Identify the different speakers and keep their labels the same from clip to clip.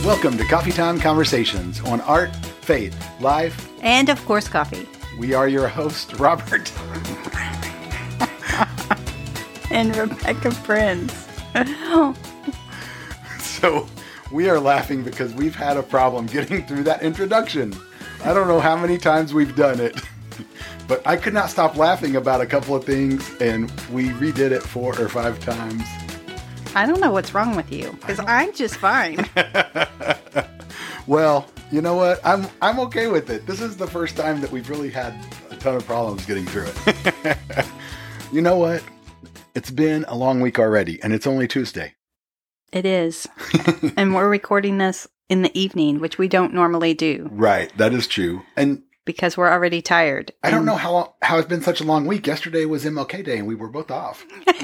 Speaker 1: Welcome to Coffee Time Conversations on Art, Faith, Life,
Speaker 2: and of course, coffee.
Speaker 1: We are your host, Robert.
Speaker 2: And Rebecca Prince.
Speaker 1: So, we are laughing because we've had a problem getting through that introduction. I don't know how many times we've done it, but I could not stop laughing about a couple of things, and we redid it 4 or 5 times.
Speaker 2: I don't know what's wrong with you, because I'm just fine.
Speaker 1: Well, you know what? I'm okay with it. This is the first time that we've really had a ton of problems getting through it. You know what? It's been a long week already, and it's only Tuesday.
Speaker 2: It is. And we're recording this in the evening, which we don't normally do.
Speaker 1: Right, that is true. And
Speaker 2: because we're already tired.
Speaker 1: I don't know how it's been such a long week. Yesterday was MLK Day, and we were both off.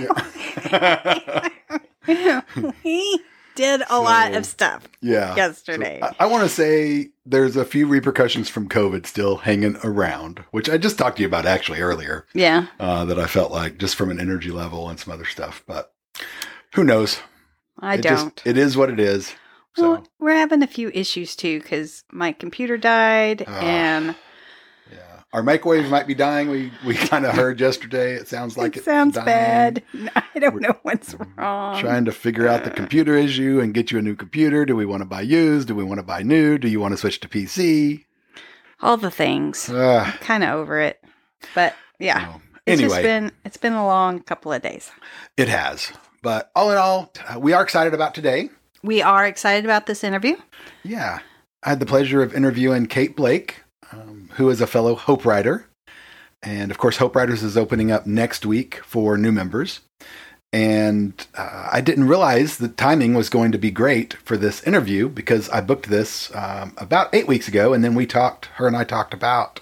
Speaker 2: We did a lot of stuff yesterday.
Speaker 1: So I want to say there's a few repercussions from COVID still hanging around, which I just talked to you about actually earlier.
Speaker 2: Yeah.
Speaker 1: That I felt like just from an energy level and some other stuff. But who knows? It is what it is. So.
Speaker 2: Well, we're having a few issues too because my computer died and...
Speaker 1: Yeah. Our microwave might be dying. We kind of heard yesterday. It sounds like it
Speaker 2: sounds
Speaker 1: dying.
Speaker 2: bad. I don't know what's wrong.
Speaker 1: Trying to figure out the computer issue and get you a new computer. Do we want to buy used? Do we want to buy new? Do you want to switch to PC?
Speaker 2: All the things. I'm kind of over it. But yeah.
Speaker 1: No. Anyway.
Speaker 2: It's been a long couple of days.
Speaker 1: It has. But all in all, we are excited about today.
Speaker 2: We are excited about this interview.
Speaker 1: Yeah. I had the pleasure of interviewing Kate Blake, who is a fellow Hope Writer. And of course, Hope Writers is opening up next week for new members. And I didn't realize the timing was going to be great for this interview because I booked this about 8 weeks ago. And then she and I talked about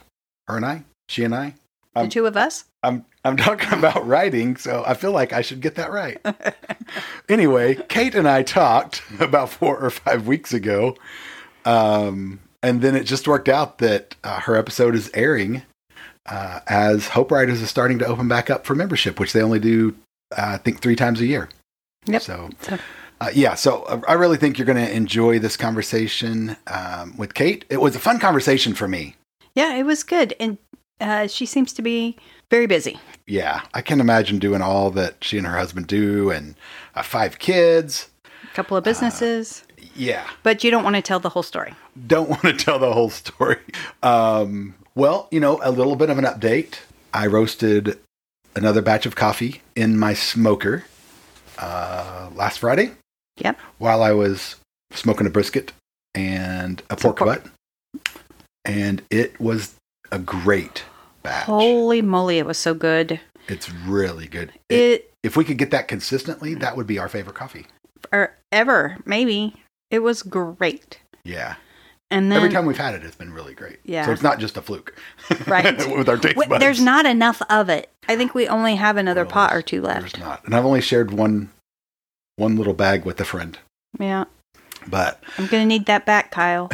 Speaker 2: the two of us.
Speaker 1: I'm talking about writing, so I feel like I should get that right. Anyway, Kate and I talked about 4 or 5 weeks ago. And then it just worked out that her episode is airing as Hope Writers is starting to open back up for membership, which they only do, I think, 3 times a year.
Speaker 2: Yep.
Speaker 1: So I really think you're going to enjoy this conversation with Kate. It was a fun conversation for me.
Speaker 2: Yeah, it was good. And she seems to be very busy.
Speaker 1: Yeah, I can imagine doing all that she and her husband do and 5 kids.
Speaker 2: A couple of businesses.
Speaker 1: Yeah.
Speaker 2: But you don't want to tell the whole story.
Speaker 1: Don't want to tell the whole story. Well, a little bit of an update. I roasted another batch of coffee in my smoker last Friday.
Speaker 2: Yep.
Speaker 1: While I was smoking a brisket and a pork butt. And it was a great batch.
Speaker 2: Holy moly, it was so good.
Speaker 1: It's really good. If we could get that consistently, that would be our favorite coffee.
Speaker 2: Ever, maybe. It was great.
Speaker 1: Yeah.
Speaker 2: And then
Speaker 1: every time we've had it, it's been really great.
Speaker 2: Yeah.
Speaker 1: So it's not just a fluke.
Speaker 2: Right.
Speaker 1: With our taste buds.
Speaker 2: There's not enough of it. I think we only have another pot or 2 left.
Speaker 1: There's not. And I've only shared one little bag with a friend.
Speaker 2: Yeah.
Speaker 1: But
Speaker 2: I'm going to need that back, Kyle.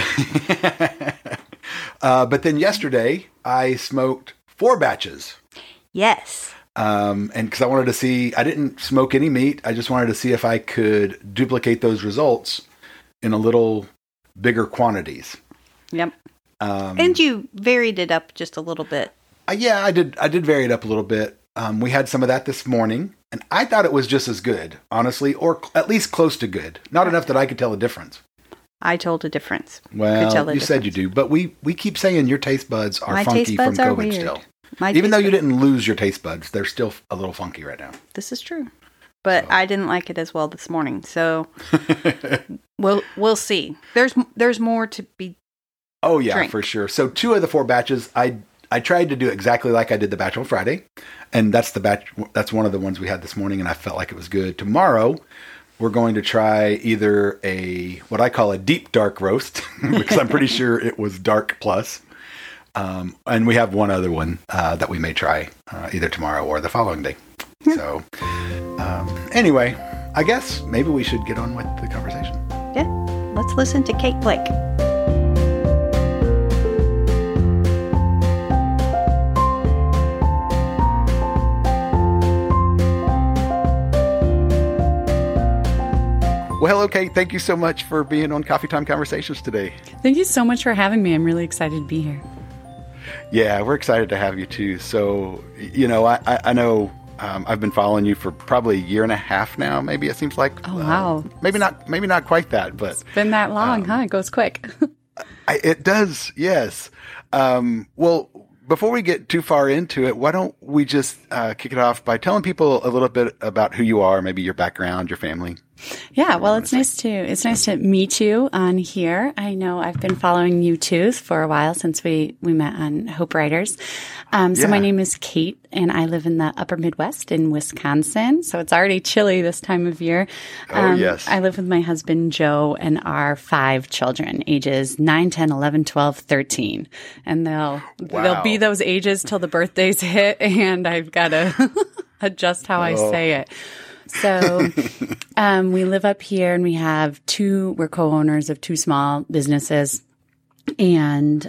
Speaker 1: But then yesterday, I smoked 4 batches.
Speaker 2: Yes.
Speaker 1: And because I wanted to see, I didn't smoke any meat. I just wanted to see if I could duplicate those results in a little bigger quantities.
Speaker 2: Yep. And you varied it up just a little bit.
Speaker 1: Yeah, I did vary it up a little bit. We had some of that this morning, and I thought it was just as good, honestly, or at least close to good. Not enough that I could tell a difference.
Speaker 2: I told a difference.
Speaker 1: Well, you said you do, but we keep saying your taste buds are funky from COVID still. Even though you didn't lose your taste buds, they're still a little funky right now.
Speaker 2: This is true. But I didn't like it as well this morning, so we'll see. There's more to be.
Speaker 1: Oh yeah, for sure. So 2 of the 4 batches, I tried to do exactly like I did the batch on Friday, and that's one of the ones we had this morning, and I felt like it was good. Tomorrow, we're going to try either what I call a deep dark roast, because I'm pretty sure it was dark plus. And we have one other one that we may try either tomorrow or the following day. So anyway, I guess maybe we should get on with the conversation.
Speaker 2: Yeah, let's listen to Kate Blake.
Speaker 1: Well, hello, Kate. Thank you so much for being on Coffee Time Conversations today.
Speaker 3: Thank you so much for having me. I'm really excited to be here.
Speaker 1: Yeah, we're excited to have you too. So, you know, I know I've been following you for probably a year and a half now. Maybe it seems like.
Speaker 3: Oh, wow.
Speaker 1: Maybe not quite that, but
Speaker 3: it's been that long, huh? It goes quick.
Speaker 1: It does. Yes. Well, before we get too far into it, why don't we just kick it off by telling people a little bit about who you are, maybe your background, your family.
Speaker 3: Yeah, well, it's nice to meet you on here. I know I've been following you too for a while since we met on Hope Writers. So my name is Kate, and I live in the upper Midwest in Wisconsin. So it's already chilly this time of year.
Speaker 1: Oh, yes.
Speaker 3: I live with my husband, Joe, and our 5 children, ages 9, 10, 11, 12, 13. And they'll be those ages till the birthdays hit, and I've got to adjust how I say it. So, we live up here and we're co-owners of 2 small businesses. And,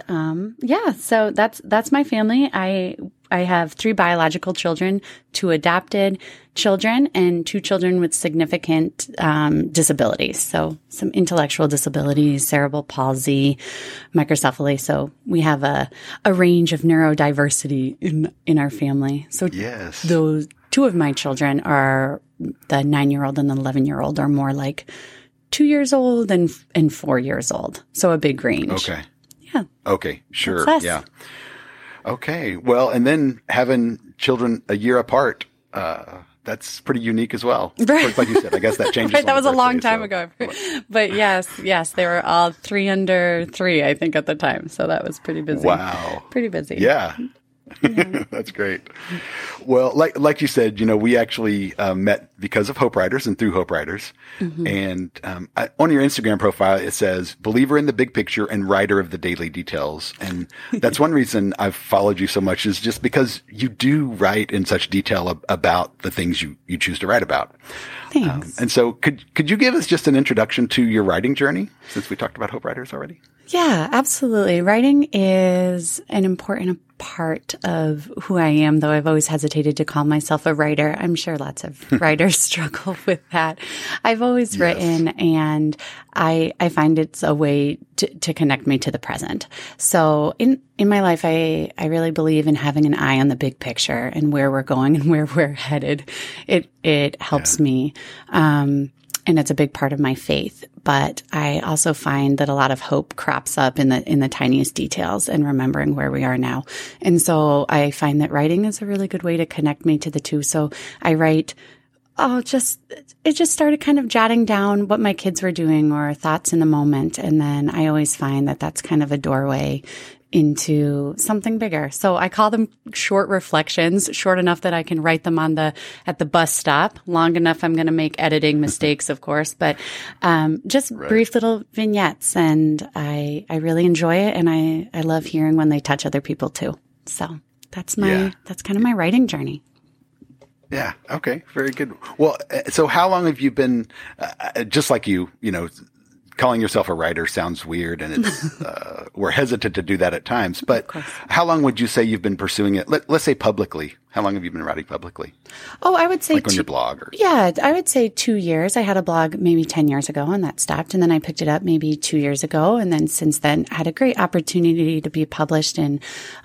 Speaker 3: so that's my family. I have 3 biological children, 2 adopted children, and 2 children with significant, disabilities. So some intellectual disabilities, cerebral palsy, microcephaly. So we have a range of neurodiversity in our family. So
Speaker 1: yes,
Speaker 3: those 2 of my children are the 9-year-old and the 11-year-old are more like 2 years old and 4 years old. So a big range.
Speaker 1: Okay.
Speaker 3: Yeah.
Speaker 1: Okay. Sure.
Speaker 3: That's us.
Speaker 1: Yeah. Okay. Well, and then having children a year apart, that's pretty unique as well.
Speaker 3: Right.
Speaker 1: Like you said, I guess that changes.
Speaker 3: Right. That was a long time ago. But yes, they were all 3 under 3, I think, at the time. So that was pretty busy.
Speaker 1: Wow.
Speaker 3: Pretty busy.
Speaker 1: Yeah. That's great. Well, like you said, you know, we actually met because of Hope Writers and through Hope Writers. Mm-hmm. And on your Instagram profile, it says, believer in the big picture and writer of the daily details. And that's one reason I've followed you so much is just because you do write in such detail about the things you choose to write about.
Speaker 3: Thanks.
Speaker 1: And so could you give us just an introduction to your writing journey, since we talked about Hope Writers already?
Speaker 3: Yeah, absolutely. Writing is an important part of who I am, though I've always hesitated to call myself a writer. I'm sure lots of writers struggle with that. I've always written, and I find it's a way to connect me to the present. So in my life, I really believe in having an eye on the big picture and where we're going and where we're headed. It helps me. And it's a big part of my faith. But I also find that a lot of hope crops up in the tiniest details and remembering where we are now. And so I find that writing is a really good way to connect me to the two. So I write, it just started kind of jotting down what my kids were doing or thoughts in the moment. And then I always find that that's kind of a doorway into something bigger. So I call them short reflections, short enough that I can write them at the bus stop, long enough I'm going to make editing mistakes, of course, but just brief little vignettes. And I really enjoy it. And I love hearing when they touch other people too. So that's kind of my writing journey.
Speaker 1: Yeah. Okay. Very good. Well, so how long have you been, just like you know, calling yourself a writer sounds weird, and it's we're hesitant to do that at times. But how long would you say you've been pursuing it? Let's say publicly. How long have you been writing publicly?
Speaker 3: Oh, I would say
Speaker 1: like on your blog.
Speaker 3: I would say 2 years. I had a blog maybe 10 years ago, and that stopped. And then I picked it up maybe 2 years ago, and then since then I had a great opportunity to be published in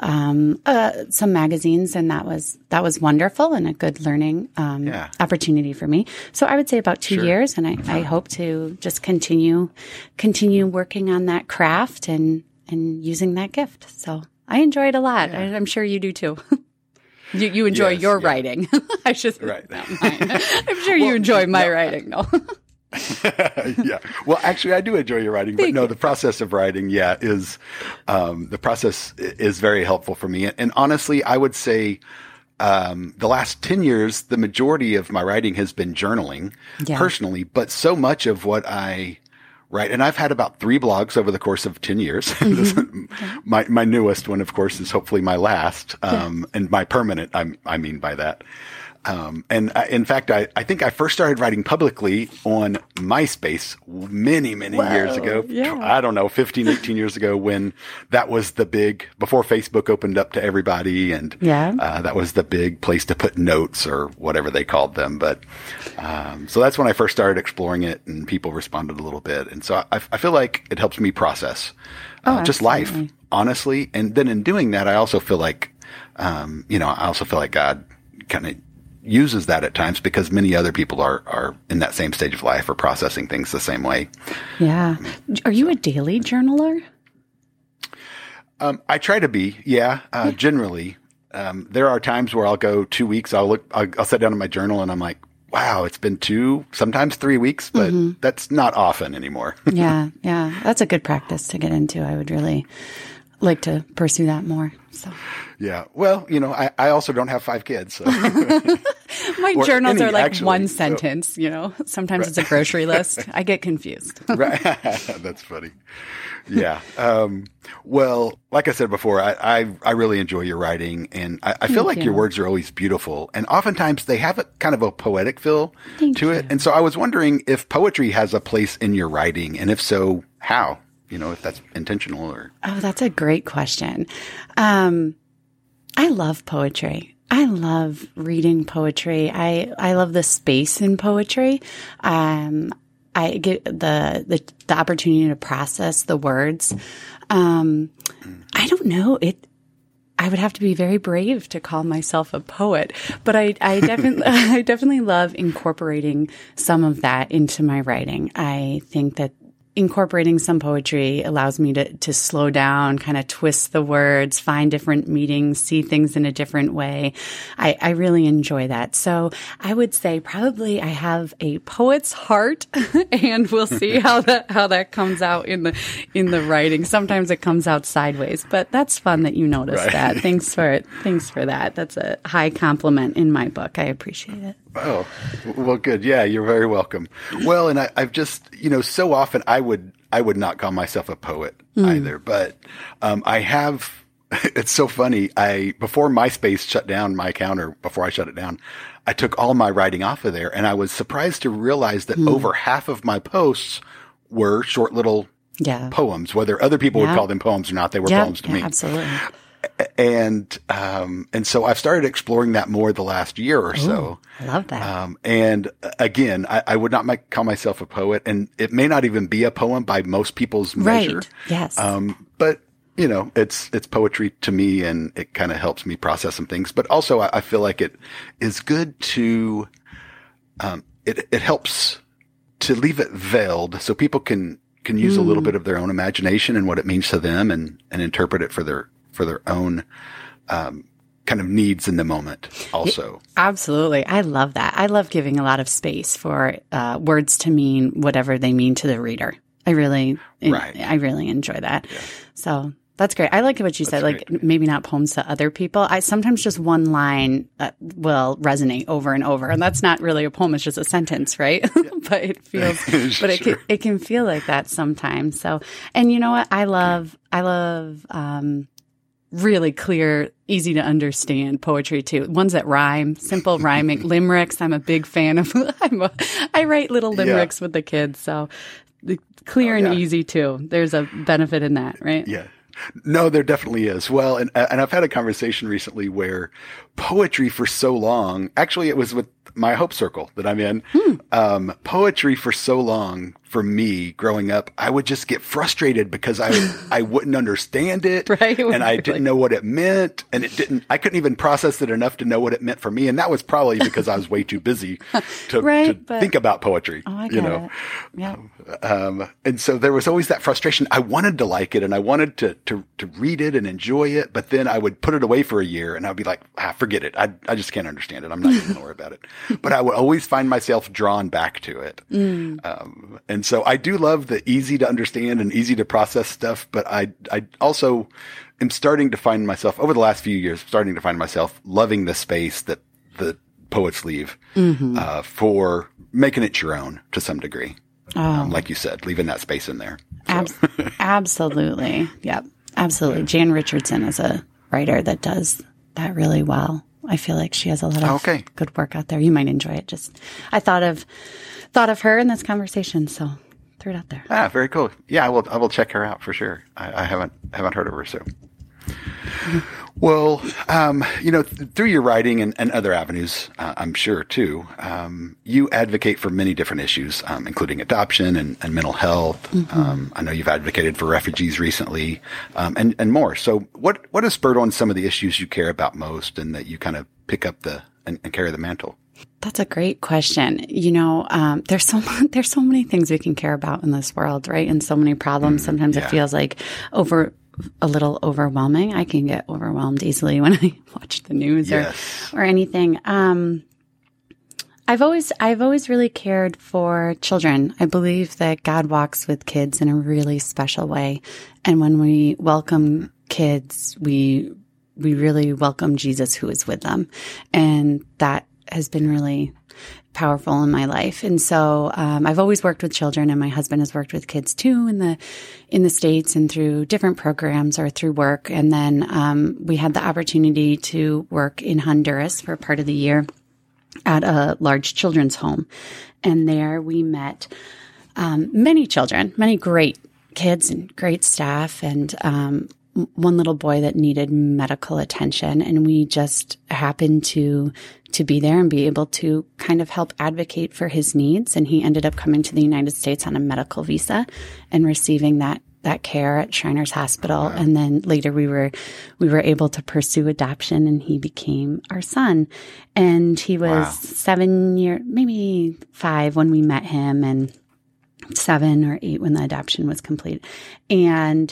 Speaker 3: some magazines, and that was wonderful and a good learning opportunity for me. So I would say about 2 years, and I hope to just continue working on that craft and using that gift. So I enjoy it a lot. Yeah. I'm sure you do too. You enjoy your writing. I should not mine. I'm sure you enjoy my writing. No.
Speaker 1: Yeah. Well, actually, I do enjoy your writing, but the process of writing, is the process is very helpful for me. And honestly, I would say the last 10 years, the majority of my writing has been journaling personally, but so much of what I write, and I've had about 3 blogs over the course of 10 years. My newest one, of course, is hopefully my last, and my permanent, I mean by that. In fact, I think I first started writing publicly on MySpace many years ago.
Speaker 3: Yeah.
Speaker 1: I don't know, 15, 18 years ago, when that was the big, before Facebook opened up to everybody. And that was the big place to put notes or whatever they called them. But so that's when I first started exploring it, and people responded a little bit. And so I feel like it helps me process just life, honestly. And then in doing that, I also feel like, God kind of uses that at times, because many other people are in that same stage of life or processing things the same way. Yeah.
Speaker 3: Are you a daily journaler?
Speaker 1: I try to be, generally. There are times where I'll go 2 weeks, I'll sit down in my journal and I'm like, wow, it's been 2, sometimes 3 weeks, but that's not often anymore.
Speaker 3: Yeah. That's a good practice to get into. I would really like to pursue that more. So.
Speaker 1: Yeah. Well, I also don't have 5 kids. So.
Speaker 3: My journals are like one sentence, Sometimes it's a grocery list. I get confused.
Speaker 1: Right. That's funny. Yeah. Well, like I said before, I really enjoy your writing, and I feel like your words are always beautiful, and oftentimes they have a kind of a poetic feel to it. And so I was wondering if poetry has a place in your writing, and if so, how? If that's intentional or.
Speaker 3: Oh, that's a great question. I love poetry. I love reading poetry. I love the space in poetry. I get the opportunity to process the words. I don't know. I would have to be very brave to call myself a poet, but I definitely love incorporating some of that into my writing. I think that incorporating some poetry allows me to slow down, kind of twist the words, find different meanings, see things in a different way. I really enjoy that. So I would say probably I have a poet's heart, and we'll see how that comes out in the writing. Sometimes it comes out sideways, but that's fun that you noticed that. Thanks for that. That's a high compliment in my book. I appreciate it.
Speaker 1: Oh, well, good. Yeah, you're very welcome. Well, and I've just, so often I would not call myself a poet either, but I have, it's so funny. Before MySpace shut down my account, or before I shut it down, I took all my writing off of there, and I was surprised to realize that over half of my posts were short little poems, whether other people would call them poems or not. They were poems to me.
Speaker 3: Absolutely.
Speaker 1: And so I've started exploring that more the last year or so.
Speaker 3: I love that.
Speaker 1: And again, I would not call myself a poet, and it may not even be a poem by most people's measure.
Speaker 3: Right. Yes.
Speaker 1: But it's poetry to me, and it kind of helps me process some things. But also I feel like it is good to, it helps to leave it veiled so people can use a little bit of their own imagination and what it means to them, and interpret it for their own kind of needs in the moment also.
Speaker 3: Absolutely. I love that. I love giving a lot of space for words to mean whatever they mean to the reader. I really enjoy that. Yeah. So that's great. I like what you said, like maybe not poems to other people. Sometimes just one line will resonate over and over, and that's not really a poem. It's just a sentence, right? Yeah. But it feels, but it can feel like that sometimes. So, and you know what? I love really clear, easy to understand poetry too. Ones that rhyme, simple rhyming, limericks. I'm a big fan of. I write little limericks with the kids, so clear and easy too. There's a benefit in that, right?
Speaker 1: Yeah. No, there definitely is. Well, and I've had a conversation recently where poetry for so long, actually it was with my Hope Circle that I'm in, poetry for so long for me growing up, I would just get frustrated because I wouldn't understand it.
Speaker 3: Right.
Speaker 1: And I didn't know what it meant, and I couldn't even process it enough to know what it meant for me. And that was probably because I was way too busy to think about poetry,
Speaker 3: I get it. Yeah.
Speaker 1: And so there was always that frustration. I wanted to like it, and I wanted to read it and enjoy it, but then I would put it away for a year and I'd be like, forget it. I just can't understand it. I'm not even going to worry about it. But I would always find myself drawn back to it. And so I do love the easy to understand and easy to process stuff, but I also am starting to find myself over the last few years, loving the space that the poets leave, for making it your own to some degree. Like you said, leaving that space in there. So.
Speaker 3: Absolutely. Yep. Absolutely. Jan Richardson is a writer that does that really well. I feel like she has a lot of good work out there. You might enjoy it. Just, I thought of her in this conversation, so threw it out there.
Speaker 1: Ah, very cool. Yeah, I will check her out for sure. I haven't heard of her, so. Well, through your writing and other avenues, I'm sure too, you advocate for many different issues, including adoption and mental health. I know you've advocated for refugees recently, and more. So what has spurred on some of the issues you care about most and that you kind of pick up and carry the mantle?
Speaker 3: That's a great question. There's so many things we can care about in this world, right? And so many problems. Sometimes it feels like a little overwhelming. I can get overwhelmed easily when I watch the news or anything. I've always really cared for children. I believe that God walks with kids in a really special way. And when we welcome kids, we really welcome Jesus who is with them. And that has been really powerful in my life. And so I've always worked with children, and my husband has worked with kids too in the States and through different programs or through work. And then we had the opportunity to work in Honduras for part of the year at a large children's home. And there we met many children, many great kids and great staff, and one little boy that needed medical attention. And we just happened to be there and be able to kind of help advocate for his needs. And he ended up coming to the United States on a medical visa and receiving that care at Shriners Hospital. Wow. And then later we were able to pursue adoption, and he became our son. And he was 7 years, maybe 5 when we met him, and 7 or 8 when the adoption was complete. And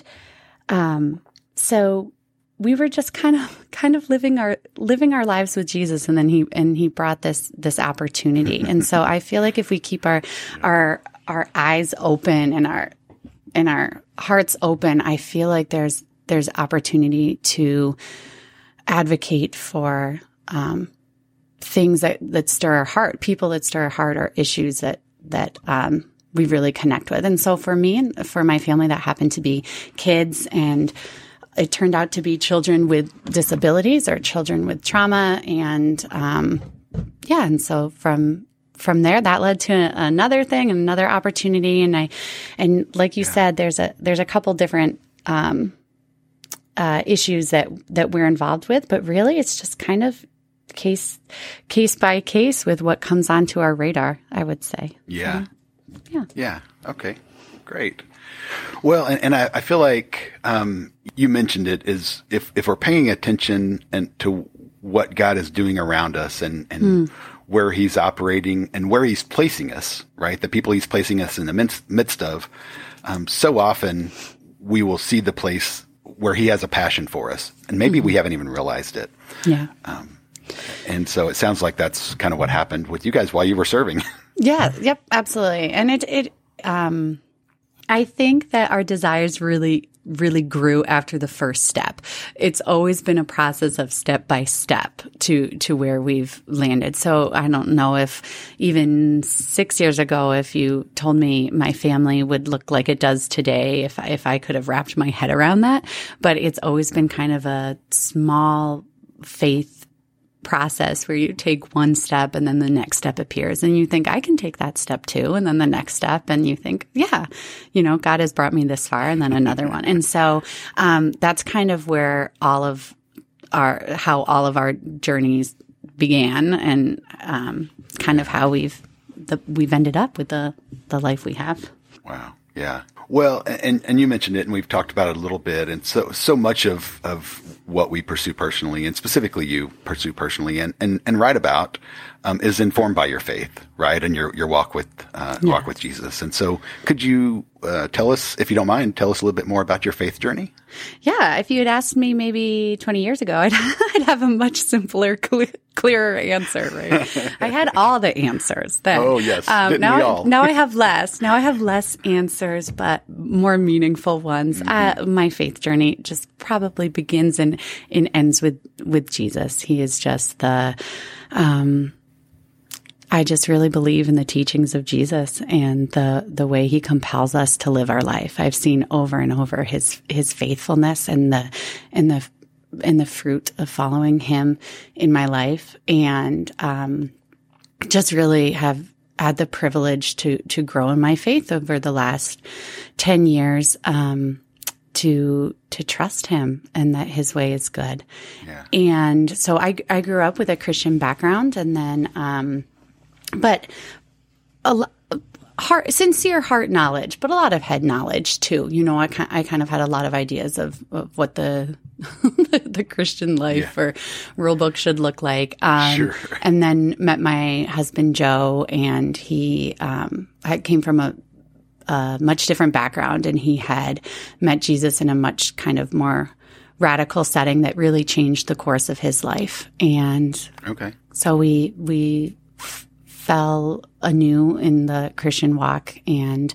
Speaker 3: so we were just kind of living our lives with Jesus, and then he brought this opportunity. And so I feel like if we keep our eyes open and our hearts open, I feel like there's opportunity to advocate for things that stir our heart, people that stir our heart, or issues that we really connect with. And so for me and for my family, that happened to be kids, and it turned out to be children with disabilities or children with trauma. And and so from there, that led to another thing, another opportunity. And like you said, there's a couple different issues that we're involved with, but really it's just kind of case by case with what comes onto our radar, I would say.
Speaker 1: Yeah.
Speaker 3: So,
Speaker 1: yeah. Okay. Great. Well, and I feel like you mentioned it, is if we're paying attention to what God is doing around us and where he's operating and where he's placing us, right? The people he's placing us in the midst of, so often we will see the place where he has a passion for us, and maybe we haven't even realized it.
Speaker 3: Yeah.
Speaker 1: And so it sounds like that's kind of what happened with you guys while you were serving.
Speaker 3: Yeah. Yep. Absolutely. And I think that our desires really, really grew after the first step. It's always been a process of step by step to where we've landed. So I don't know if even 6 years ago, if you told me my family would look like it does today, if I could have wrapped my head around that. But it's always been kind of a small faith process where you take one step and then the next step appears and you think, I can take that step too. And then the next step, and you think, God has brought me this far, and then another one. And so that's kind of where how all of our journeys began, and kind of how we've ended up with the life we have.
Speaker 1: Wow. Yeah. Well, and you mentioned it, and we've talked about it a little bit. And so much of what we pursue personally, and specifically you pursue personally and write about, is informed by your faith, right? And your walk with Jesus. And so could you tell us, if you don't mind, a little bit more about your faith journey?
Speaker 3: Yeah. If you had asked me maybe 20 years ago, I'd have a much simpler, clearer answer, right? I had all the answers then.
Speaker 1: Oh, yes. Didn't we all?
Speaker 3: Now I have less. Now I have less answers, but more meaningful ones. Mm-hmm. My faith journey just probably begins and ends with Jesus. He is just I just really believe in the teachings of Jesus and the way he compels us to live our life. I've seen over and over his faithfulness and the in the fruit of following him in my life, and just really have had the privilege to grow in my faith over the last 10 years, to trust him and that his way is good.
Speaker 1: Yeah.
Speaker 3: And so I grew up with a Christian background, and then, but sincere heart knowledge, but a lot of head knowledge too. You know, I kind of had a lot of ideas of what the the Christian life or rule book should look like.
Speaker 1: Sure.
Speaker 3: And then met my husband, Joe, and he, I came from a much different background, and he had met Jesus in a much kind of more radical setting that really changed the course of his life. And so we fell anew in the Christian walk, and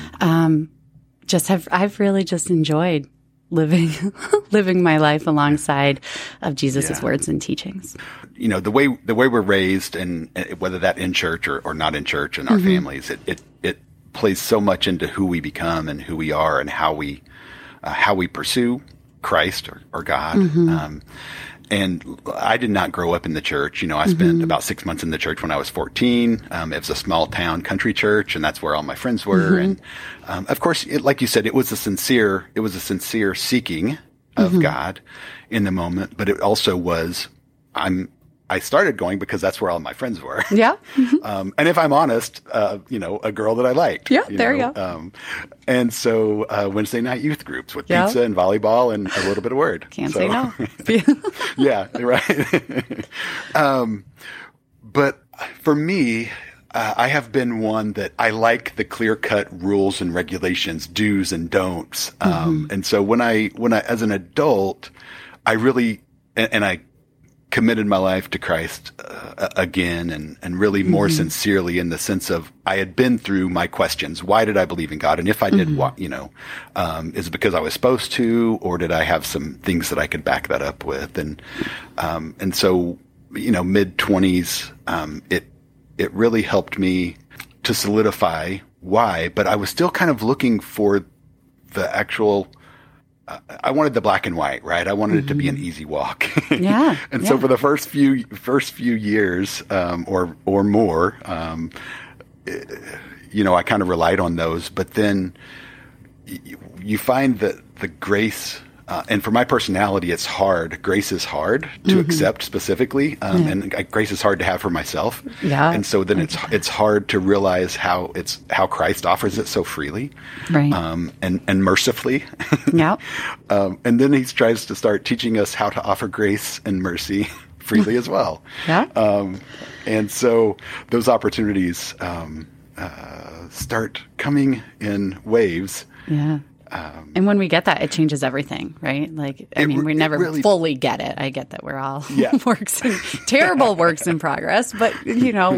Speaker 3: I've really just enjoyed living my life alongside of Jesus's words and teachings.
Speaker 1: You know, the way we're raised, and whether that in church or not in church, in our families, it plays so much into who we become and who we are and how we pursue Christ or God. And I did not grow up in the church. You know, I spent about 6 months in the church when I was 14. It was a small town country church, and that's where all my friends were. And of course, like you said, it was a sincere seeking of God in the moment. But it also was, I started going because that's where all my friends were.
Speaker 3: Yeah.
Speaker 1: And if I'm honest, you know, a girl that I liked.
Speaker 3: Yeah, there you go.
Speaker 1: And so Wednesday night youth groups with pizza and volleyball and a little bit of word.
Speaker 3: Can't say no.
Speaker 1: Yeah, right. But for me, I have been one that I like the clear-cut rules and regulations, do's and don'ts. And so when I, as an adult, I really, and I committed my life to Christ again, and really more sincerely, in the sense of I had been through my questions. Why did I believe in God? And if I did, you know, is it because I was supposed to, or did I have some things that I could back that up with? And so, you know, mid-20s, it really helped me to solidify why, but I was still kind of looking for the actual, I wanted the black and white, right? I wanted it to be an easy walk. And so for the first few years, or more, you know, I kind of relied on those, but then you find that the grace, and for my personality, it's hard. Grace is hard to accept specifically, and grace is hard to have for myself.
Speaker 3: Yeah.
Speaker 1: And so then it's hard to realize how Christ offers it so freely,
Speaker 3: right?
Speaker 1: And mercifully.
Speaker 3: Yeah.
Speaker 1: And then he tries to start teaching us how to offer grace and mercy freely as well.
Speaker 3: Yeah.
Speaker 1: And so those opportunities start coming in waves.
Speaker 3: Yeah. And when we get that, it changes everything, right? Like, I mean, we never really fully get it. I get that we're all terrible works in progress, but you know,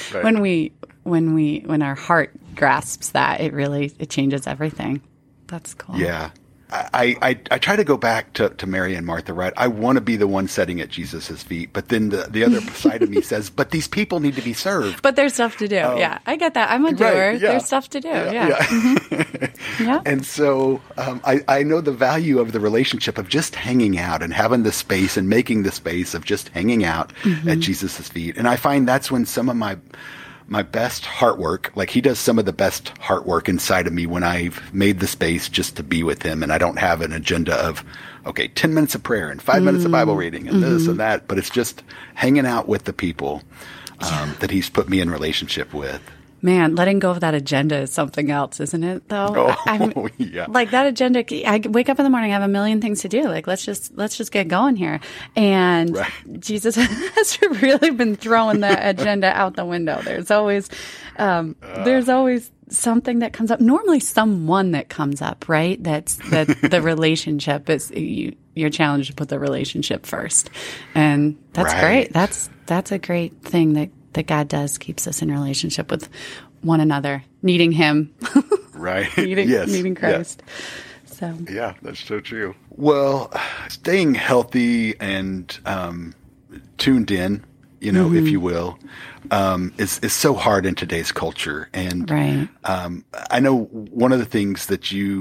Speaker 3: when our heart grasps that, it changes everything. That's cool.
Speaker 1: Yeah. I try to go back to Mary and Martha, right? I want to be the one sitting at Jesus' feet, but then the other side of me says, but these people need to be served.
Speaker 3: But there's stuff to do. Yeah, I get that. I'm a doer.
Speaker 1: Right, yeah.
Speaker 3: There's stuff to do. Yeah.
Speaker 1: And so I know the value of the relationship of just hanging out and having the space and making the space of just hanging out at Jesus' feet. And I find that's when some of my best heart work, like he does some of the best heart work inside of me when I've made the space just to be with him, and I don't have an agenda of, okay, 10 minutes of prayer and 5 minutes of Bible reading and this and that, but it's just hanging out with the people that he's put me in relationship with.
Speaker 3: Man, letting go of that agenda is something else, isn't it, though?
Speaker 1: Yeah.
Speaker 3: Like that agenda, I wake up in the morning, I have a million things to do. Like, let's just get going here. And Jesus has really been throwing that agenda out the window. There's always something that comes up. Normally someone that comes up, right? That's the relationship is you're challenged to put the relationship first. And that's great. That's a great thing that God does, keeps us in relationship with one another, needing him.
Speaker 1: Right.
Speaker 3: needing Christ.
Speaker 1: Yes.
Speaker 3: So
Speaker 1: yeah, that's so true. Well, staying healthy and tuned in, you know, if you will, is so hard in today's culture. And I know one of the things that you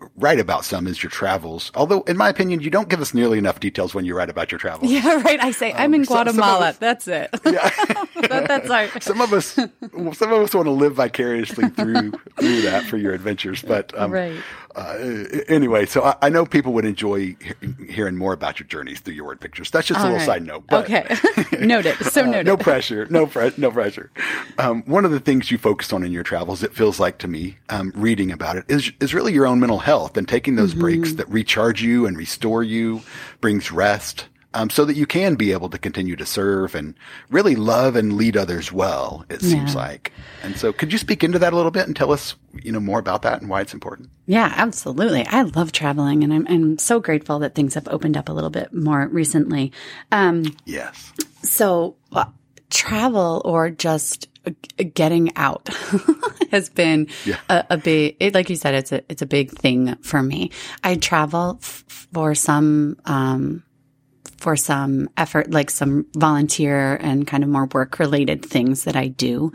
Speaker 1: write about some is your travels. Although, in my opinion, you don't give us nearly enough details when you write about your travels.
Speaker 3: Yeah, right. I say, I'm in Guatemala. That's it. Yeah. That's our...
Speaker 1: Some of us want to live vicariously through that for your adventures. But
Speaker 3: right.
Speaker 1: Anyway, so I know people would enjoy hearing more about your journeys through your word pictures. That's just a little side note. But,
Speaker 3: okay. Noted. So noted.
Speaker 1: No pressure. No pressure. One of the things you focus on in your travels, it feels like to me, reading about it, is really your own mental health and taking those breaks that recharge you and restore you, brings rest. So that you can be able to continue to serve and really love and lead others well, it seems like. And so could you speak into that a little bit and tell us, more about that and why it's important?
Speaker 3: Yeah, absolutely. I love traveling, and I'm so grateful that things have opened up a little bit more recently.
Speaker 1: Yes.
Speaker 3: So travel or just getting out has been a big, like you said, it's a big thing for me. I travel for some effort, like some volunteer and kind of more work related things that I do.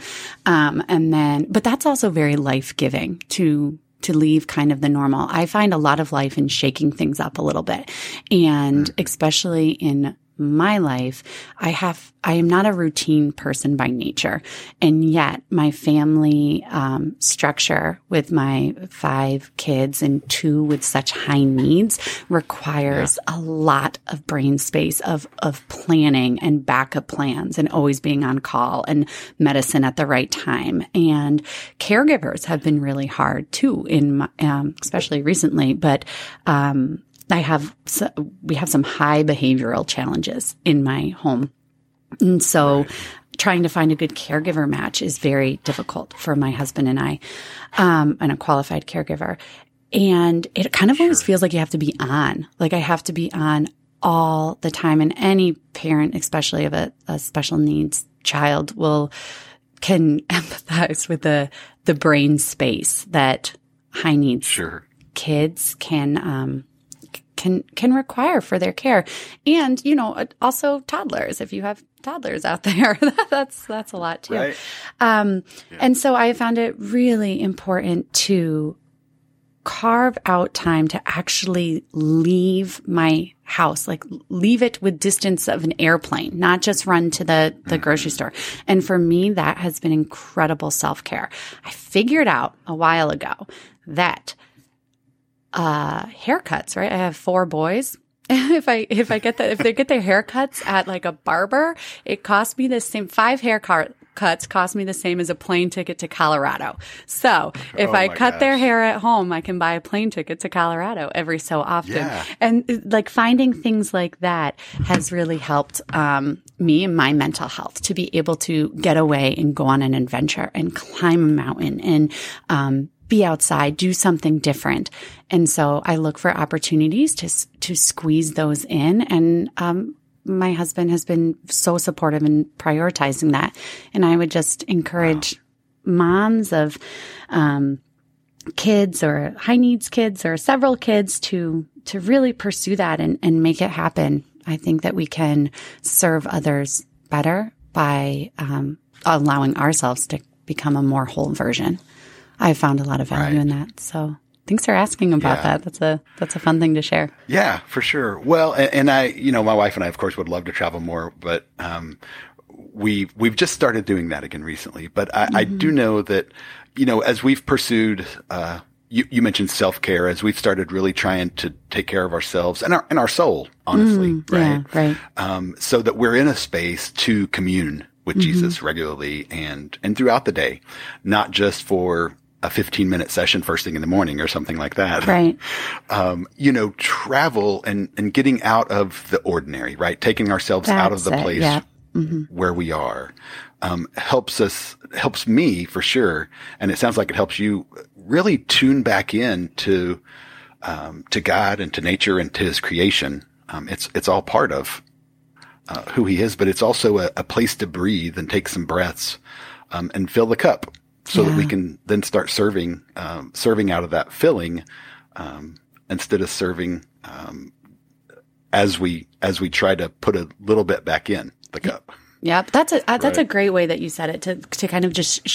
Speaker 3: But that's also very life-giving to leave kind of the normal. I find a lot of life in shaking things up a little bit. And especially in my life, I am not a routine person by nature. And yet my family structure with my 5 kids and 2 with such high needs requires a lot of brain space of planning and backup plans and always being on call and medicine at the right time. And caregivers have been really hard too, especially recently. But we have some high behavioral challenges in my home. And so trying to find a good caregiver match is very difficult for my husband and I, and a qualified caregiver. And it kind of always feels like you have to be on. Like I have to be on all the time. And any parent, especially of a special needs child, can empathize with the brain space that high needs kids can require for their care. And, also toddlers, if you have toddlers out there, that's a lot too.
Speaker 1: Right.
Speaker 3: And so I found it really important to carve out time to actually leave my house, like leave it with distance of an airplane, not just run to the grocery store. And for me, that has been incredible self-care. I figured out a while ago that haircuts, right? I have 4 boys. If they get their haircuts at like a barber, it costs me the same. 5 haircuts cost me the same as a plane ticket to Colorado. So if I cut their hair at home, I can buy a plane ticket to Colorado every so often. Yeah. And like finding things like that has really helped me and my mental health to be able to get away and go on an adventure and climb a mountain and be outside, do something different. And so I look for opportunities to squeeze those in. And my husband has been so supportive in prioritizing that. And I would just encourage moms of kids or high needs kids or several kids to really pursue that and make it happen. I think that we can serve others better by allowing ourselves to become a more whole version. I found a lot of value in that. So thanks for asking about that. That's a fun thing to share.
Speaker 1: Yeah, for sure. Well, and I, my wife and I, of course, would love to travel more, but we've just started doing that again recently. But I do know that, as we've pursued, you mentioned self-care, as we've started really trying to take care of ourselves and our soul, honestly, right?
Speaker 3: Yeah, right.
Speaker 1: So that we're in a space to commune with Jesus regularly and throughout the day, not just for a 15-minute session first thing in the morning or something like that.
Speaker 3: Right.
Speaker 1: Travel and getting out of the ordinary, right? Taking ourselves out of the place where we are, helps me for sure. And it sounds like it helps you really tune back in to God and to nature and to his creation. It's all part of who he is, but it's also a place to breathe and take some breaths, and fill the cup. So that we can then start serving out of that filling, instead of serving, as we try to put a little bit back in the cup.
Speaker 3: Yeah, that's a great way that you said it, to kind of just shift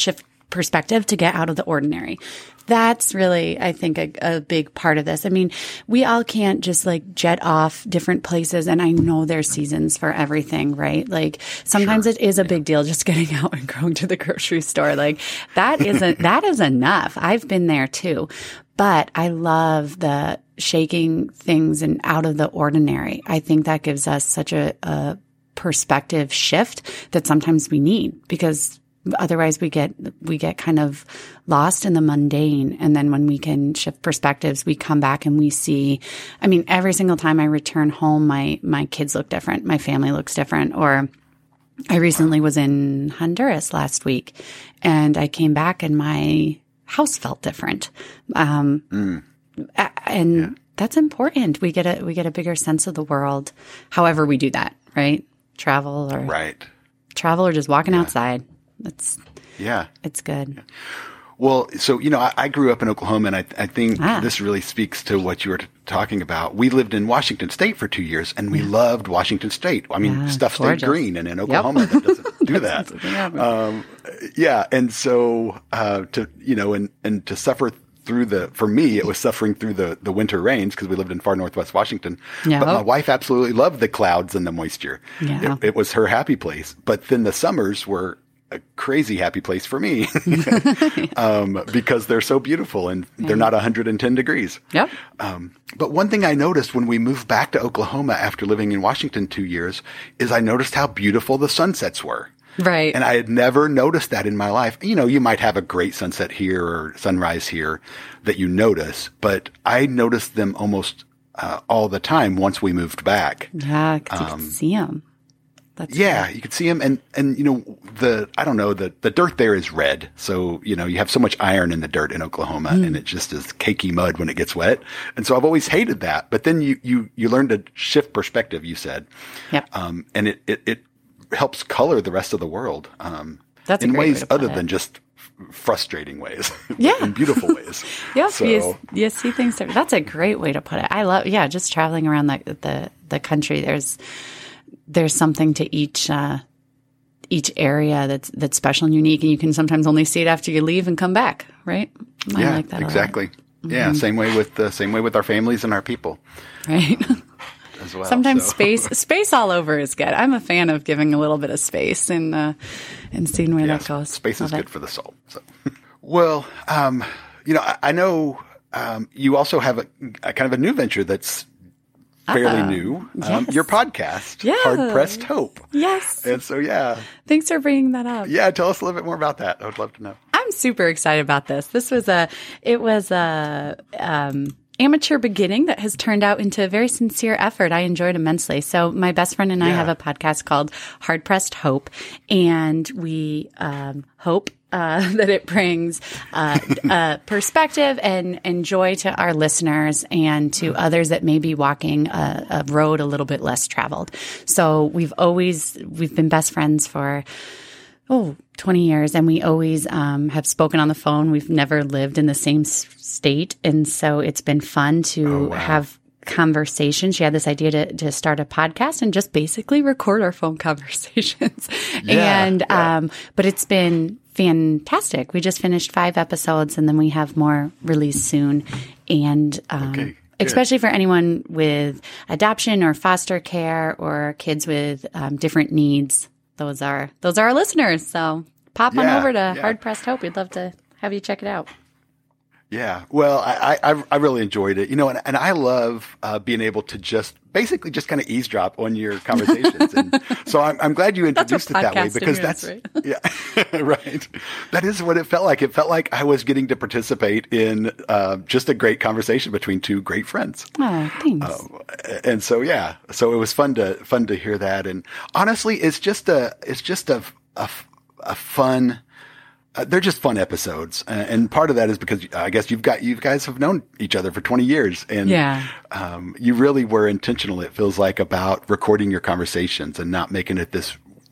Speaker 3: perspective to get out of the ordinary. That's really, I think, a big part of this. I mean, we all can't just like jet off different places. And I know there's seasons for everything, right? Like sometimes it is a big deal just getting out and going to the grocery store. Like that is enough. I've been there too. But I love the shaking things and out of the ordinary. I think that gives us such a perspective shift that sometimes we need, because otherwise we get kind of lost in the mundane. And then when we can shift perspectives, we come back and we see, I mean, every single time I return home, my kids look different. My family looks different. Or I recently was in Honduras last week and I came back and my house felt different. And that's important. We get a bigger sense of the world. However we do that, right? Travel or just walking outside. It's good.
Speaker 1: Yeah. Well, so, I grew up in Oklahoma, and I think this really speaks to what you were talking about. We lived in Washington State for 2 years, and we loved Washington State. I mean, stuff stayed green, and in Oklahoma, that doesn't do that. And so, to suffer through for me, it was suffering through the winter rains because we lived in far northwest Washington. But my wife absolutely loved the clouds and the moisture. Yeah. It was her happy place. But then the summers were a crazy happy place for me because they're so beautiful and they're not 110 degrees.
Speaker 3: Yep.
Speaker 1: But one thing I noticed when we moved back to Oklahoma after living in Washington 2 years is I noticed how beautiful the sunsets were.
Speaker 3: Right.
Speaker 1: And I had never noticed that in my life. You might have a great sunset here or sunrise here that you notice, but I noticed them almost all the time once we moved back.
Speaker 3: Yeah, because you can see them.
Speaker 1: You could see them. And the dirt there is red. So, you have so much iron in the dirt in Oklahoma and it just is cakey mud when it gets wet. And so I've always hated that. But then you learn to shift perspective, you said.
Speaker 3: Yep.
Speaker 1: And it helps color the rest of the world.
Speaker 3: That's
Speaker 1: in ways other than just frustrating ways. In beautiful ways.
Speaker 3: Yes. So, you see things. That's a great way to put it. I love, just traveling around the country. There's something to each area that's special and unique, and you can sometimes only see it after you leave and come back, right? I like that
Speaker 1: exactly.
Speaker 3: a lot.
Speaker 1: Yeah, same way with our families and our people,
Speaker 3: right?
Speaker 1: As well.
Speaker 3: Sometimes space all over is good. I'm a fan of giving a little bit of space and seeing where that goes.
Speaker 1: Space is good for the soul. So, well, I know you also have a kind of a new venture that's fairly new. Your podcast, Hard Pressed Hope.
Speaker 3: Yes.
Speaker 1: And so,
Speaker 3: thanks for bringing that up.
Speaker 1: Yeah, tell us a little bit more about that. I would love to know.
Speaker 3: I'm super excited about this. It was a amateur beginning that has turned out into a very sincere effort. I enjoyed immensely. So my best friend and I have a podcast called Hard Pressed Hope, and we hope that it brings perspective and joy to our listeners and to others that may be walking a road a little bit less traveled. So we've been best friends for 20 years, and we always have spoken on the phone. We've never lived in the same state, and so it's been fun to have conversation. She had this idea to start a podcast and just basically record our phone conversations. But it's been fantastic. We just finished 5 episodes, and then we have more released soon. And especially for anyone with adoption or foster care or kids with different needs, those are our listeners. So pop on over to Hard Pressed Hope. We'd love to have you check it out.
Speaker 1: Yeah. Well, I really enjoyed it, and I love being able to just kind of eavesdrop on your conversations. And so I'm glad you introduced it that way, because right. That is what it felt like. It felt like I was getting to participate in just a great conversation between 2 great friends.
Speaker 3: Oh, thanks.
Speaker 1: And so, so it was fun to hear that. And honestly, it's just a fun. They're just fun episodes, and part of that is because I guess you guys have known each other for 20 years, and you really were intentional. It feels like about recording your conversations and not making it this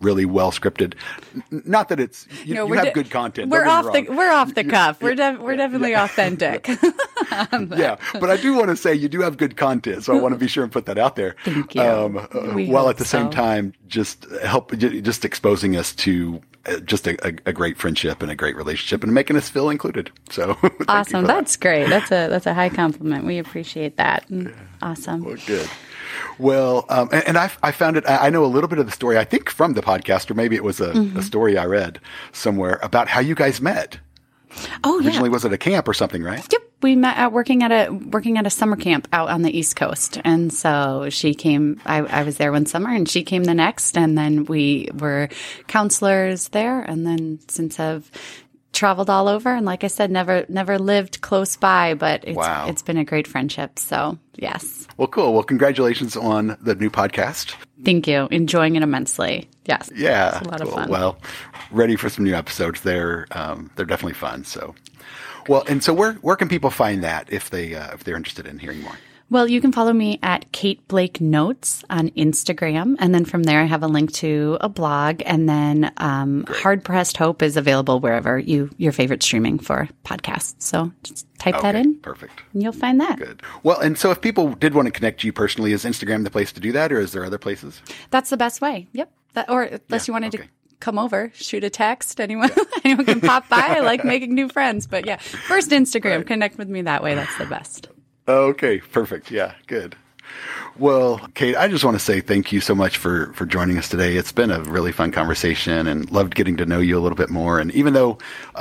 Speaker 1: really well scripted. Not that it's you have good content.
Speaker 3: We're off the cuff. We're definitely authentic.
Speaker 1: Yeah, but I do want to say you do have good content, so I want to be sure and put that out there.
Speaker 3: Thank you.
Speaker 1: While at the same time just exposing us to just a great friendship and a great relationship and making us feel included. So
Speaker 3: awesome. That's great. That's a high compliment. We appreciate that. Awesome.
Speaker 1: Well, good. Well, and I found it. I know a little bit of the story. I think from the podcast, or maybe it was a story I read somewhere about how you guys met.
Speaker 3: Oh, yeah.
Speaker 1: Originally, was it a camp or something, right?
Speaker 3: Yep. We met working at a summer camp out on the East Coast. And so she came, I was there one summer and she came the next. And then we were counselors there. And then since I've traveled all over, and like I said, never lived close by, but it's been a great friendship. So yes.
Speaker 1: Well, cool. Well, congratulations on the new podcast.
Speaker 3: Thank you. Enjoying it immensely. Yes.
Speaker 1: Yeah.
Speaker 3: It's a lot of fun.
Speaker 1: Well, ready for some new episodes. They're definitely fun. So, well, and so where can people find that if they're interested in hearing more?
Speaker 3: Well, you can follow me at Kate Blake Notes on Instagram. And then from there, I have a link to a blog. And then Hard Pressed Hope is available wherever your favorite streaming for podcasts. So just type that in.
Speaker 1: Perfect.
Speaker 3: And you'll find that.
Speaker 1: Good. Well, and so if people did want to connect to you personally, is Instagram the place to do that, or is there other places?
Speaker 3: That's the best way. Yep. Or unless you wanted to come over, shoot a text. Anyone can pop by. I like making new friends. But yeah, first Instagram. Right. Connect with me that way. That's the best.
Speaker 1: Okay, perfect. Yeah, good. Well, Kate, I just want to say thank you so much for joining us today. It's been a really fun conversation and loved getting to know you a little bit more. And even though,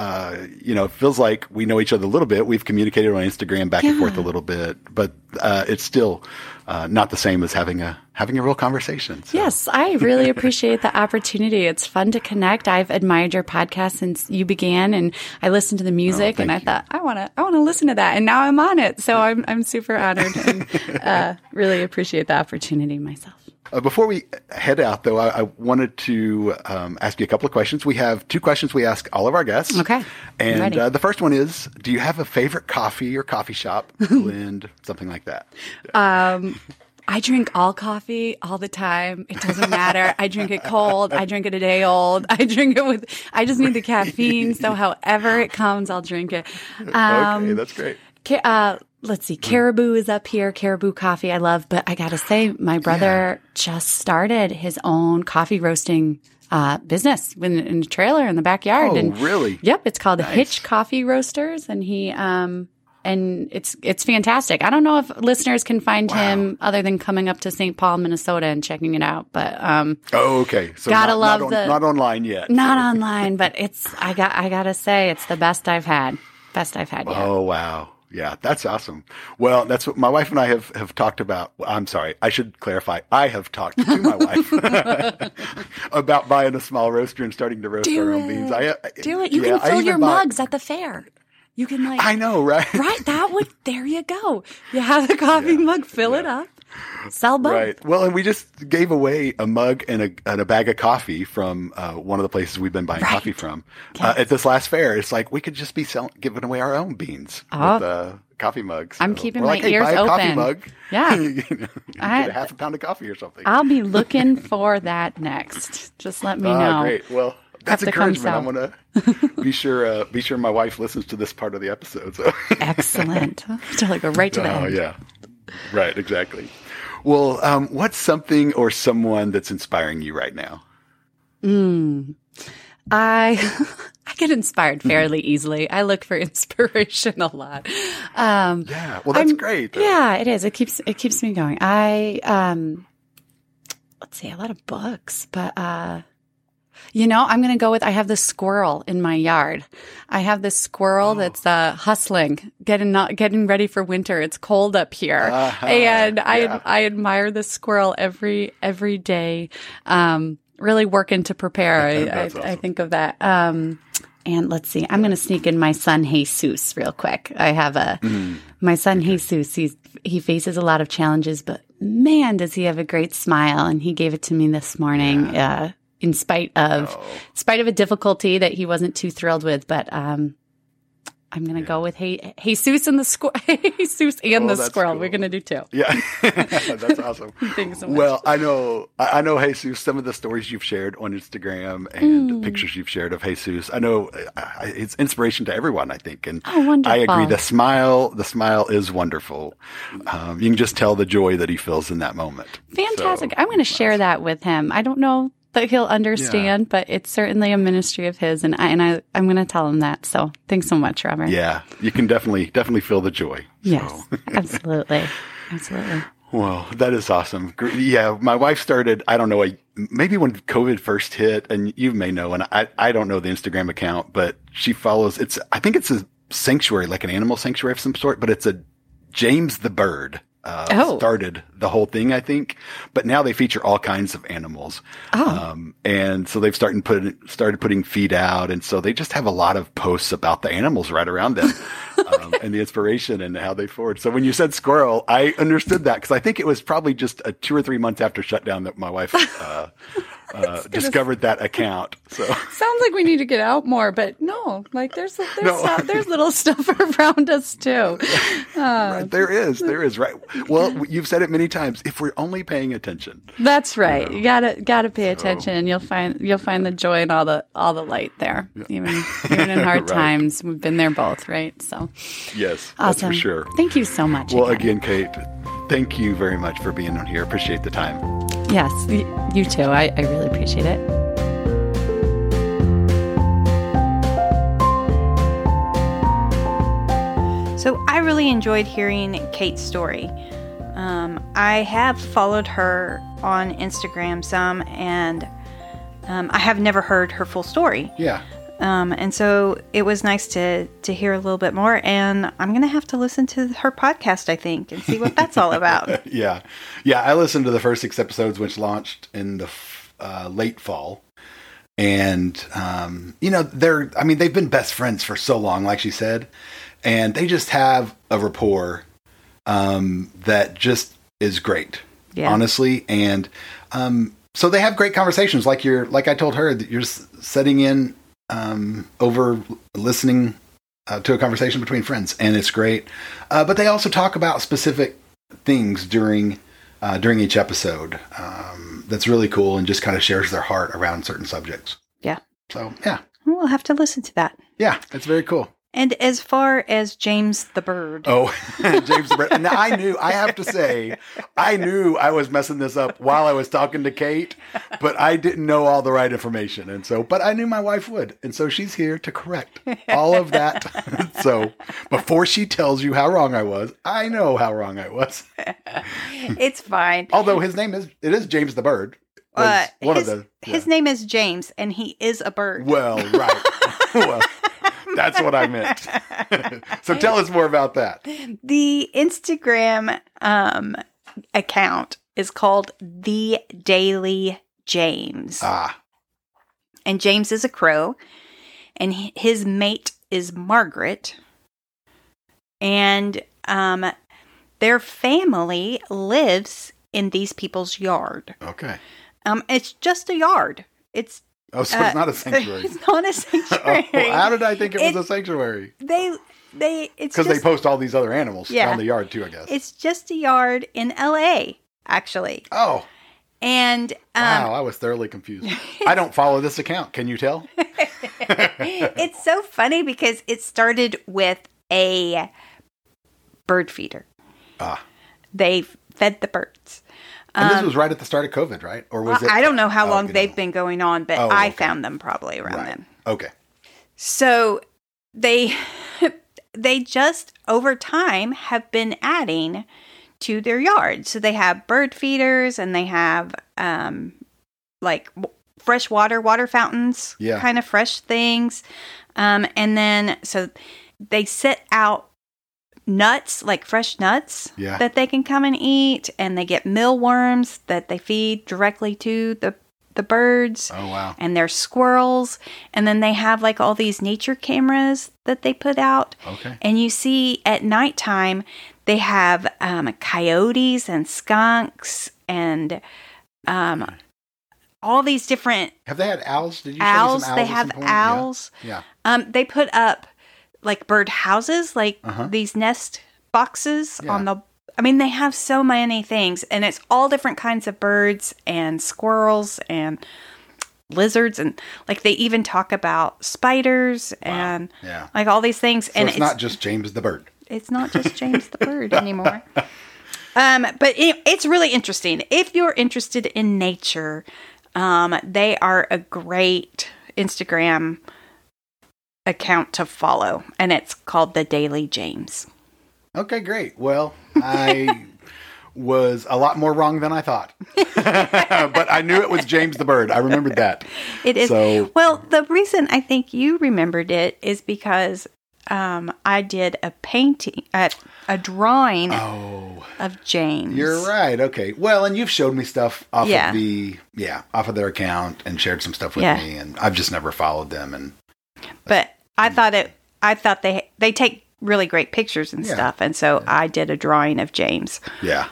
Speaker 1: it feels like we know each other a little bit, we've communicated on Instagram back and forth a little bit, but it's still not the same as having a real conversation. So.
Speaker 3: Yes, I really appreciate the opportunity. It's fun to connect. I've admired your podcast since you began, and I listened to the music, and I thought I want to listen to that, and now I'm on it. So I'm super honored and really appreciate the opportunity myself.
Speaker 1: Before we head out, though, I wanted to ask you a couple of questions. We have 2 questions we ask all of our guests.
Speaker 3: Okay.
Speaker 1: And the first one is, do you have a favorite coffee or coffee shop, blend, something like that?
Speaker 3: I drink all coffee all the time. It doesn't matter. I drink it cold. I drink it a day old. I just need the caffeine. So however it comes, I'll drink it.
Speaker 1: Okay, that's great.
Speaker 3: Let's see. Caribou is up here. Caribou coffee I love. But I got to say, my brother just started his own coffee roasting business in a trailer in the backyard.
Speaker 1: Oh, really?
Speaker 3: Yep. It's called Hitch Coffee Roasters. And he and it's fantastic. I don't know if listeners can find him other than coming up to St. Paul, Minnesota and checking it out. But
Speaker 1: okay. So not online yet.
Speaker 3: Not online, but I gotta say it's the best I've had. Best I've had yet.
Speaker 1: Oh wow. Yeah, that's awesome. Well, that's what my wife and I have talked about. I'm sorry, I should clarify. I have talked to my wife about buying a small roaster and starting to roast our own beans.
Speaker 3: Do it. You can fill your mugs at the fair. You can
Speaker 1: I know, right?
Speaker 3: Right. There you go. You have the coffee mug, fill it up. Sell both. Right.
Speaker 1: Well, and we just gave away a mug and a bag of coffee from one of the places we've been buying coffee from at this last fair. It's like we could just be giving away our own beans with coffee mugs. So
Speaker 3: I'm keeping my ears open.
Speaker 1: Buy a coffee mug.
Speaker 3: Yeah.
Speaker 1: Get a half a pound of coffee or something.
Speaker 3: I'll be looking for that next. Just let me know.
Speaker 1: Great. Well, that's encouragement. I'm going to be sure my wife listens to this part of the episode. So.
Speaker 3: Excellent. So I go right to the end.
Speaker 1: Oh, yeah. Right, exactly. Well, what's something or someone that's inspiring you right now?
Speaker 3: I get inspired fairly easily. I look for inspiration a lot.
Speaker 1: Yeah, well, that's great. Though.
Speaker 3: Yeah, it is. It keeps me going. Let's see, a lot of books, but I'm going to go with, I have this squirrel in my yard. I have this squirrel that's hustling, getting ready for winter. It's cold up here. And I admire this squirrel every day, really working to prepare.
Speaker 1: Awesome.
Speaker 3: I think of that. And let's see, I'm going to sneak in my son, Jesus, real quick. I have my son, Jesus, he faces a lot of challenges, but man, does he have a great smile. And he gave it to me this morning. In spite of a difficulty that he wasn't too thrilled with, but I'm going to go with Jesus and the Jesus and the squirrel. Cool. We're going to do 2.
Speaker 1: Yeah. That's awesome.
Speaker 3: Thanks so much.
Speaker 1: Well, I know, Jesus, some of the stories you've shared on Instagram and pictures you've shared of Jesus. I know it's inspiration to everyone, I think. And I agree. The smile is wonderful. You can just tell the joy that he feels in that moment.
Speaker 3: Fantastic. So, I'm going to share that with him. I don't know that he'll understand, but it's certainly a ministry of his, and I'm going to tell him that. So thanks so much, Robert.
Speaker 1: Yeah, you can definitely feel the joy.
Speaker 3: Yes, absolutely.
Speaker 1: Well, that is awesome. Yeah, my wife started, I don't know, maybe when COVID first hit, and you may know, and I don't know the Instagram account, but she follows, I think it's a sanctuary, like an animal sanctuary of some sort, but it's a James the Bird. Started the whole thing, I think, but now they feature all kinds of animals. And so they've started putting feed out. And so they just have a lot of posts about the animals right around them, and the inspiration and how they forward. So when you said squirrel, I understood that because I think it was probably just 2 or 3 months after shutdown that my wife, discovered that account. So
Speaker 3: sounds like we need to get out more, but no, like there's little stuff around us too.
Speaker 1: Right, there is right. Well, you've said it many times. If we're only paying attention,
Speaker 3: that's right. You gotta pay attention, and you'll find the joy and all the light there. Yeah. Even in hard times, we've been there both, right? So
Speaker 1: yes,
Speaker 3: awesome.
Speaker 1: That's for sure.
Speaker 3: Thank you so much.
Speaker 1: Well, again, Kate, thank you very much for being on here. Appreciate the time.
Speaker 3: Yes, you too. I really appreciate it.
Speaker 2: So I really enjoyed hearing Kate's story. I have followed her on Instagram some, and I have never heard her full story.
Speaker 1: Yeah.
Speaker 2: And so it was nice to hear a little bit more, and I'm going to have to listen to her podcast, I think, and see what that's all about.
Speaker 1: Yeah. I listened to the first 6 episodes, which launched in the late fall. And, they've been best friends for so long, like she said, and they just have a rapport, that just is great, honestly. And, so they have great conversations. Like I told her, that you're just setting in, over listening to a conversation between friends, and it's great. But they also talk about specific things during each episode. That's really cool, and just kind of shares their heart around certain subjects.
Speaker 2: Yeah.
Speaker 1: So yeah,
Speaker 2: we'll have to listen to that.
Speaker 1: Yeah, it's very cool.
Speaker 2: And as far as James the Bird.
Speaker 1: Oh, James the Bird. Now, I have to say, I knew I was messing this up while I was talking to Kate, but I didn't know all the right information. But I knew my wife would. And so she's here to correct all of that. So before she tells you how wrong I was, I know how wrong I was.
Speaker 2: It's fine.
Speaker 1: Although it is James the Bird.
Speaker 2: His name is James, and he is a bird.
Speaker 1: Well, right. Well, that's what I meant. So tell us more about that.
Speaker 2: The Instagram account is called The Daily James. And James is a crow, and his mate is Margaret. And their family lives in these people's yard.
Speaker 1: Okay.
Speaker 2: It's just a yard.
Speaker 1: So it's not a sanctuary.
Speaker 2: It's not a sanctuary.
Speaker 1: How did I think it was a sanctuary?
Speaker 2: It's
Speaker 1: because they post all these other animals around the yard too, I guess.
Speaker 2: It's just a yard in LA, actually.
Speaker 1: Oh.
Speaker 2: And
Speaker 1: wow, I was thoroughly confused. I don't follow this account. Can you tell?
Speaker 2: It's so funny because it started with a bird feeder. They fed the birds.
Speaker 1: And this was right at the start of COVID, right? Or was it?
Speaker 2: I don't know how long they've been going on, but I found them probably around then.
Speaker 1: Okay.
Speaker 2: So they just over time have been adding to their yard. So they have bird feeders, and they have like fresh water fountains, kind of fresh things. And then so they set out nuts, like fresh nuts that they can come and eat, and they get mealworms that they feed directly to the birds.
Speaker 1: Oh, wow.
Speaker 2: And there's squirrels, and then they have like all these nature cameras that they put out.
Speaker 1: Okay.
Speaker 2: And you see at nighttime they have coyotes and skunks and all these different.
Speaker 1: Have they had owls? Did you
Speaker 2: owls?
Speaker 1: show me some owls?
Speaker 2: They have owls.
Speaker 1: Yeah.
Speaker 2: They put up like bird houses, like these nest boxes on the. I mean, they have so many things, and it's all different kinds of birds and squirrels and lizards, and like they even talk about spiders and like all these things.
Speaker 1: So
Speaker 2: and
Speaker 1: it's not just James the bird.
Speaker 2: It's not just James the bird anymore. But it's really interesting. If you're interested in nature, they are a great Instagram account to follow, and it's called The Daily James.
Speaker 1: Okay, great. Well, I was a lot more wrong than I thought. But I knew it was James the bird. I remembered that.
Speaker 2: It is. So, well, the reason I think you remembered it is because I did a painting, a drawing of James.
Speaker 1: You're right. Okay. Well, and you've showed me stuff off of their account and shared some stuff with me, and I've just never followed them.
Speaker 2: But I thought they take really great pictures and stuff, and so I did a drawing of James.
Speaker 1: Yeah.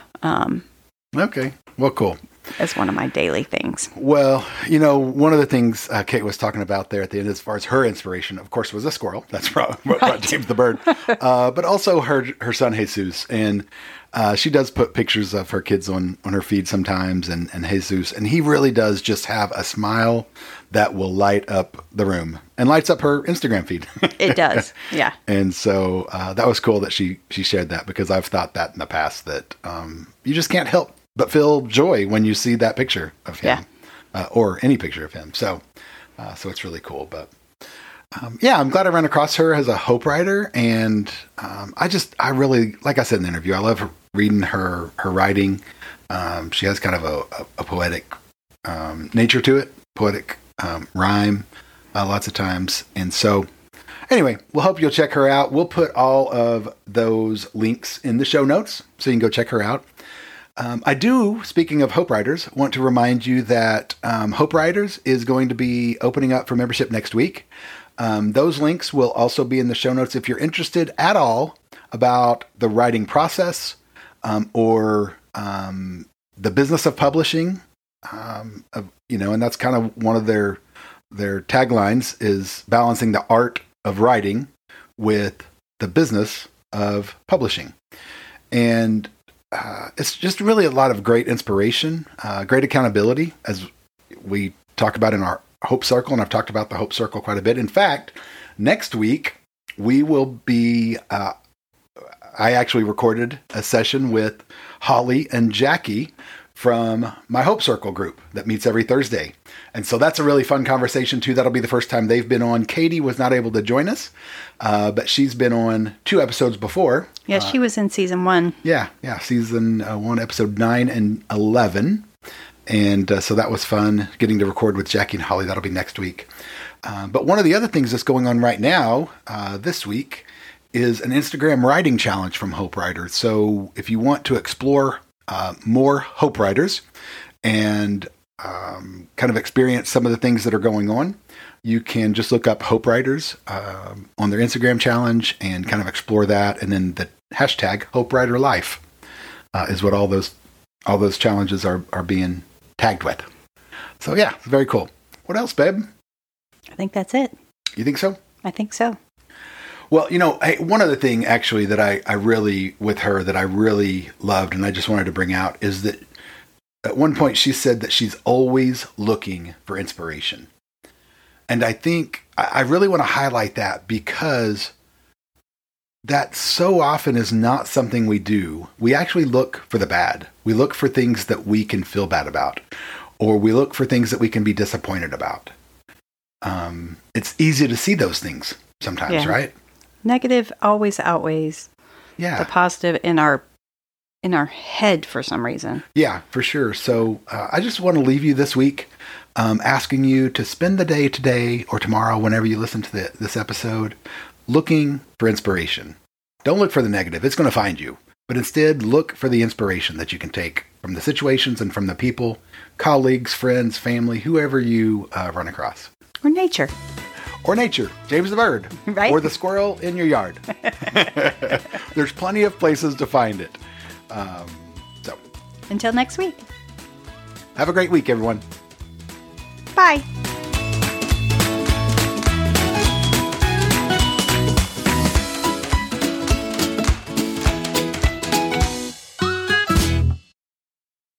Speaker 1: Okay. Well, cool.
Speaker 2: As one of my daily things.
Speaker 1: Well, one of the things Kate was talking about there at the end, as far as her inspiration, of course, was a squirrel. That's what brought James the bird. But also her son, Jesus. And she does put pictures of her kids on her feed sometimes, and Jesus. And he really does just have a smile that will light up the room and lights up her Instagram feed.
Speaker 2: It does. Yeah.
Speaker 1: And so that was cool that she shared that, because I've thought that in the past, that you just can't help but feel joy when you see that picture of him, or any picture of him. So it's really cool. But I'm glad I ran across her as a Hope writer, and I really, like I said in the interview, I love reading her writing. She has kind of a poetic nature to it, poetic rhyme, lots of times, and so. Anyway, we'll hope you'll check her out. We'll put all of those links in the show notes, so you can go check her out. I do, speaking of Hope Writers, want to remind you that Hope Writers is going to be opening up for membership next week. Those links will also be in the show notes if you're interested at all about the writing process, or the business of publishing. And that's kind of one of their taglines, is balancing the art of writing with the business of publishing. And it's just really a lot of great inspiration, great accountability, as we talk about in our Hope Circle, and I've talked about the Hope Circle quite a bit. In fact, next week we will be, I actually recorded a session with Holly and Jackie from my Hope Circle group that meets every Thursday. And so that's a really fun conversation too. That'll be the first time they've been on. Katie was not able to join us, but she's been on 2 episodes before.
Speaker 2: Yeah, she was in season 1.
Speaker 1: Yeah, season 1, episode 9 and 11. And so that was fun getting to record with Jackie and Holly. That'll be next week. But one of the other things that's going on right now, this week, is an Instagram writing challenge from Hope Writers. So if you want to explore more Hope Writers and kind of experience some of the things that are going on, you can just look up Hope Writers on their Instagram challenge and kind of explore that. And then the hashtag Hope Writer Life is what all those challenges are being tagged with. So yeah, it's very cool. What else, babe?
Speaker 2: I think that's it.
Speaker 1: You think so?
Speaker 2: I think so.
Speaker 1: Well, hey, one other thing actually that I really, with her, that I really loved and I just wanted to bring out is that at one point she said that she's always looking for inspiration. And I think I really want to highlight that, because that so often is not something we do. We actually look for the bad. We look for things that we can feel bad about, or we look for things that we can be disappointed about. It's easy to see those things sometimes, right?
Speaker 2: Negative always outweighs the positive in our head for some reason. Yeah,
Speaker 1: for sure. So I just want to leave you this week asking you to spend the day today or tomorrow, whenever you listen to this episode, looking for inspiration. Don't look for the negative. It's going to find you. But instead, look for the inspiration that you can take from the situations and from the people, colleagues, friends, family, whoever you run across.
Speaker 2: Or nature.
Speaker 1: Or nature. James the bird.
Speaker 2: Right?
Speaker 1: Or the squirrel in your yard. There's plenty of places to find it. So,
Speaker 2: until next week.
Speaker 1: Have a great week, everyone.
Speaker 2: Bye.